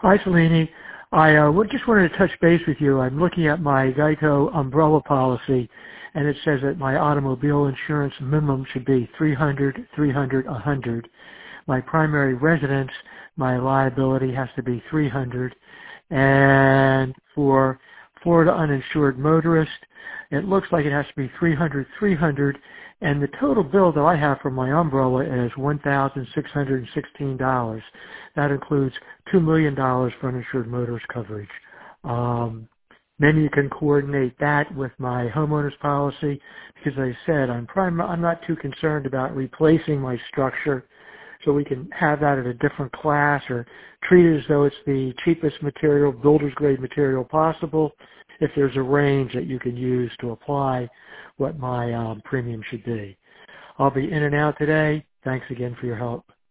Hi, Selene. I just wanted to touch base with you. I'm looking at my Geico umbrella policy, and it says that my automobile insurance minimum should be $300, $300, $100. My primary residence, my liability has to be $300, and for Florida uninsured motorist, it looks like it has to be $300, $300, and the total bill that I have for my umbrella is $1,616. That includes $2 million for uninsured motorist coverage. Then you can coordinate that with my homeowner's policy, because as I said, I'm not too concerned about replacing my structure, so we can have that at a different class or treat it as though it's the cheapest material, builder's grade material possible, if there's a range that you can use to apply what my premium should be. I'll be in and out today. Thanks again for your help.